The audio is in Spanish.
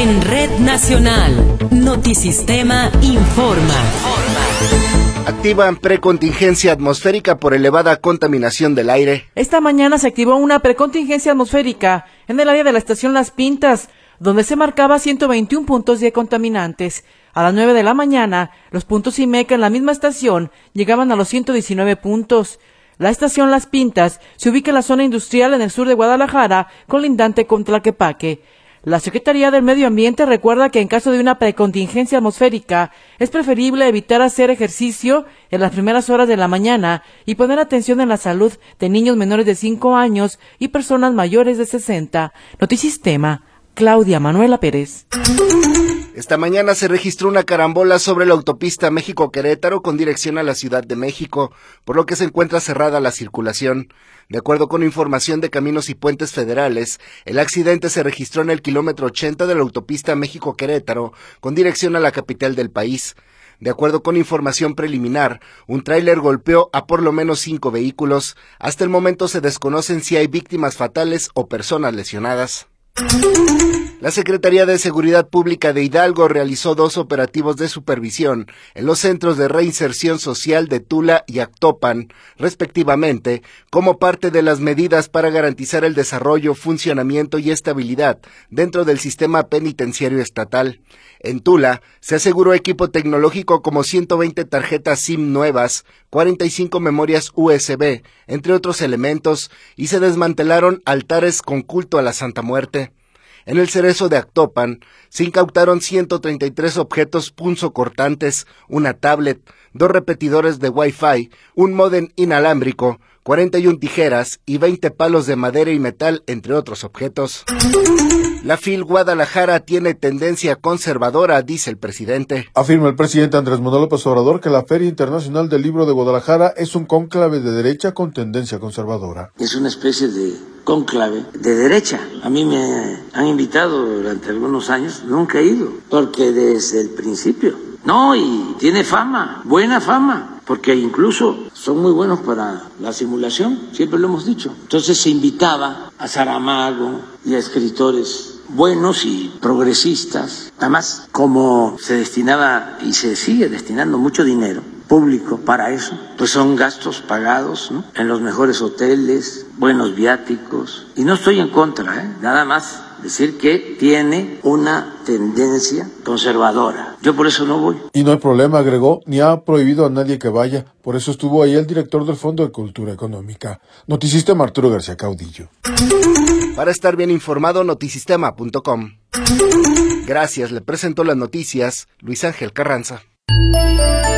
En Red Nacional, Notisistema informa. Activan precontingencia atmosférica por elevada contaminación del aire. Esta mañana se activó una precontingencia atmosférica en el área de la estación Las Pintas, donde se marcaba 121 puntos de contaminantes. A las 9 de la mañana, los puntos IMECA en la misma estación llegaban a los 119 puntos. La estación Las Pintas se ubica en la zona industrial en el sur de Guadalajara, colindante con Tlaquepaque. La Secretaría del Medio Ambiente recuerda que en caso de una precontingencia atmosférica es preferible evitar hacer ejercicio en las primeras horas de la mañana y poner atención en la salud de niños menores de 5 años y personas mayores de 60. Notisistema, Claudia Manuela Pérez. Esta mañana se registró una carambola sobre la autopista México-Querétaro con dirección a la Ciudad de México, por lo que se encuentra cerrada la circulación. De acuerdo con información de Caminos y Puentes Federales, el accidente se registró en el kilómetro 80 de la autopista México-Querétaro con dirección a la capital del país. De acuerdo con información preliminar, un tráiler golpeó a por lo menos 5 vehículos. Hasta el momento se desconocen si hay víctimas fatales o personas lesionadas. La Secretaría de Seguridad Pública de Hidalgo realizó 2 operativos de supervisión en los centros de reinserción social de Tula y Actopan, respectivamente, como parte de las medidas para garantizar el desarrollo, funcionamiento y estabilidad dentro del sistema penitenciario estatal. En Tula se aseguró equipo tecnológico como 120 tarjetas SIM nuevas, 45 memorias USB, entre otros elementos, y se desmantelaron altares con culto a la Santa Muerte. En el Cerezo de Actopan se incautaron 133 objetos punzocortantes, una tablet, 2 repetidores de Wi-Fi, un módem inalámbrico, 41 tijeras y 20 palos de madera y metal, entre otros objetos. La FIL Guadalajara tiene tendencia conservadora, dice el presidente. Afirma el presidente Andrés Manuel López Obrador que la Feria Internacional del Libro de Guadalajara es un cónclave de derecha con tendencia conservadora. Es una especie de cónclave de derecha. A mí me han invitado durante algunos años, nunca he ido, porque desde el principio. No, y tiene fama, buena fama, porque incluso son muy buenos para la simulación, siempre lo hemos dicho. Entonces se invitaba a Saramago y a escritores buenos y progresistas. Además, como se destinaba y se sigue destinando mucho dinero público para eso, pues son gastos pagados, ¿no?, en los mejores hoteles, buenos viáticos. Y no estoy en contra, nada más decir que tiene una tendencia conservadora. Yo por eso no voy. Y no hay problema, agregó, ni ha prohibido a nadie que vaya. Por eso estuvo ahí el director del Fondo de Cultura Económica. Notisistema, Arturo García Caudillo. Para estar bien informado, notisistema.com. Gracias, le presentó las noticias Luis Ángel Carranza.